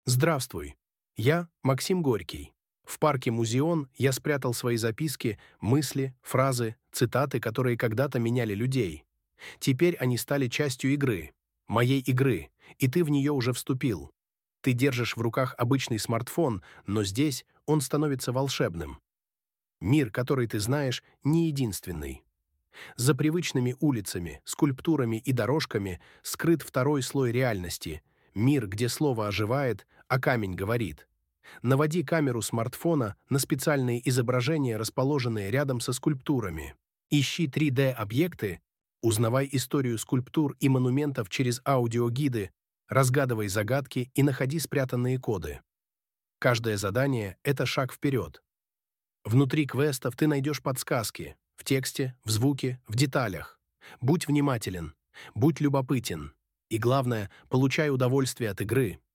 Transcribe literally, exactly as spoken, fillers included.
Здравствуй. Я Максим Горький. В парке Музеон я спрятал свои записки, мысли, фразы, цитаты, которые когда-то меняли людей. Теперь они стали частью игры, моей игры, и ты в нее уже вступил. Ты держишь в руках обычный смартфон, но здесь он становится волшебным. Мир, который ты знаешь, не единственный. За привычными улицами, скульптурами и дорожками скрыт второй слой реальности. Мир, где слово оживает, а камень говорит. Наводи камеру смартфона на специальные изображения, расположенные рядом со скульптурами. Ищи три дэ-объекты, узнавай историю скульптур и монументов через аудиогиды, разгадывай загадки и находи спрятанные коды. Каждое задание — это шаг вперед. Внутри квестов ты найдешь подсказки в тексте, в звуке, в деталях. Будь внимателен, будь любопытен. И главное, получай удовольствие от игры.